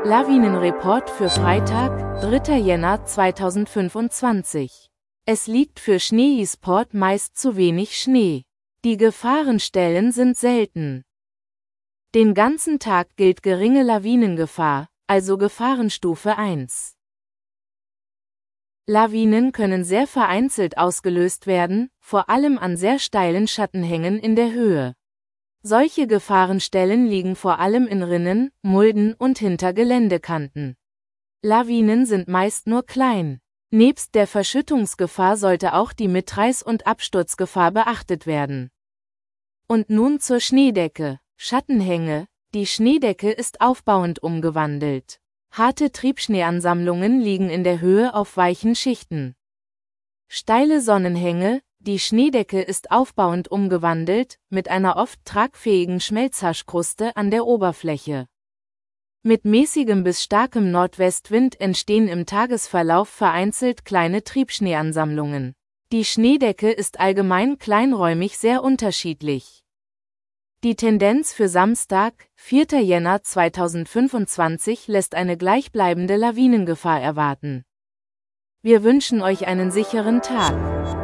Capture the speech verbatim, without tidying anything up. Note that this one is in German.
Lawinenreport für Freitag, dritter Jänner zweitausendfünfundzwanzig. Es liegt für Schneesport meist zu wenig Schnee. Die Gefahrenstellen sind selten. Den ganzen Tag gilt geringe Lawinengefahr, also Gefahrenstufe eins. Lawinen können sehr vereinzelt ausgelöst werden, vor allem an sehr steilen Schattenhängen in der Höhe. Solche Gefahrenstellen liegen vor allem in Rinnen, Mulden und hinter Geländekanten. Lawinen sind meist nur klein. Nebst der Verschüttungsgefahr sollte auch die Mitreiß- und Absturzgefahr beachtet werden. Und nun zur Schneedecke. Schattenhänge. Die Schneedecke ist aufbauend umgewandelt. Harte Triebschneeansammlungen liegen in der Höhe auf weichen Schichten. Steile Sonnenhänge. Die Schneedecke ist aufbauend umgewandelt, mit einer oft tragfähigen Schmelzhaschkruste an der Oberfläche. Mit mäßigem bis starkem Nordwestwind entstehen im Tagesverlauf vereinzelt kleine Triebschneeansammlungen. Die Schneedecke ist allgemein kleinräumig sehr unterschiedlich. Die Tendenz für Samstag, vierter Jänner zweitausendfünfundzwanzig lässt eine gleichbleibende Lawinengefahr erwarten. Wir wünschen euch einen sicheren Tag.